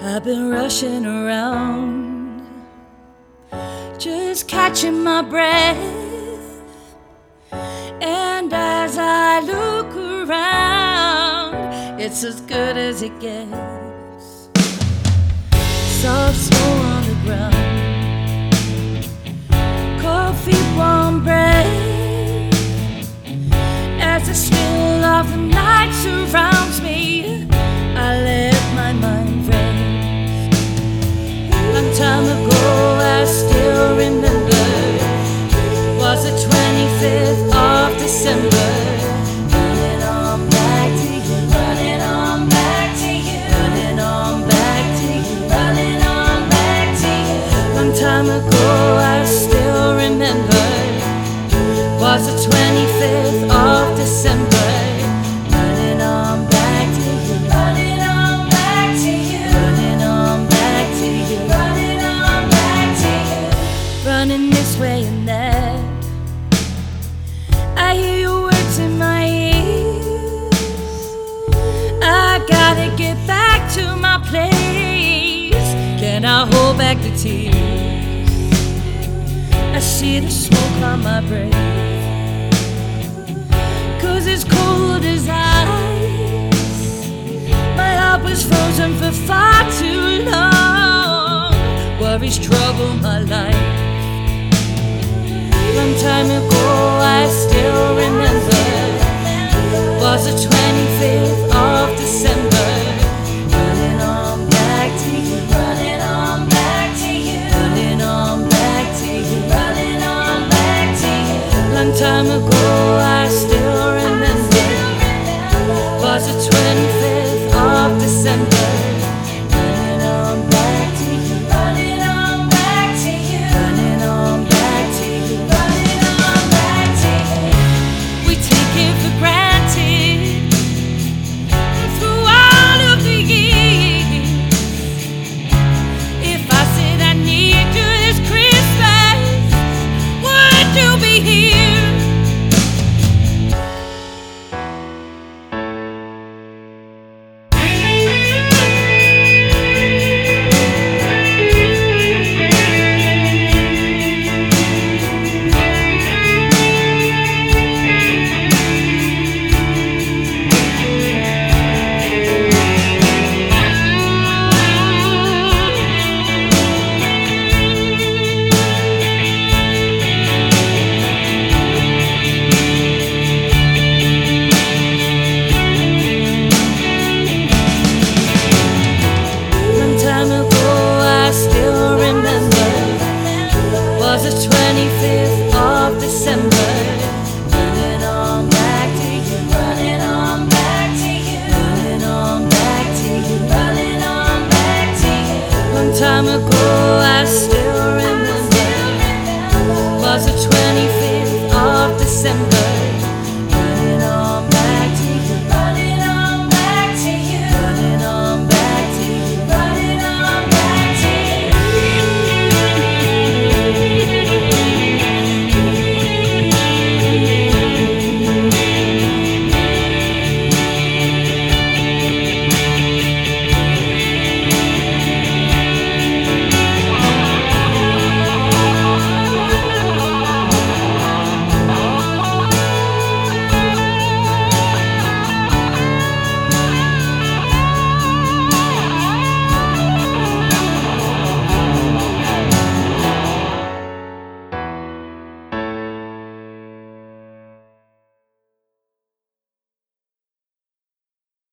I've been rushing around, just catching my breath. And as I look around, it's as good as it gets. Soft snow on the ground, cold feet, warm breath. As the still of the night surrounds me, I let my mind rest. Long time ago, I still remember, was the 25th of December. Running on back to you, running on back to you, running on back to you, running on back to you. Long time ago, I still remember, was the 25th of December. Running on back to you, running on back to you, running on back to you, running on back to you. Running this way and that, I hear your words in my ears. I gotta get back to my place. Can I hold back the tears? I see the smoke on my breath, 'cause it's cold as ice. My heart was frozen for far too long. Worries trouble my life. Long time ago, I still remember, was the 25th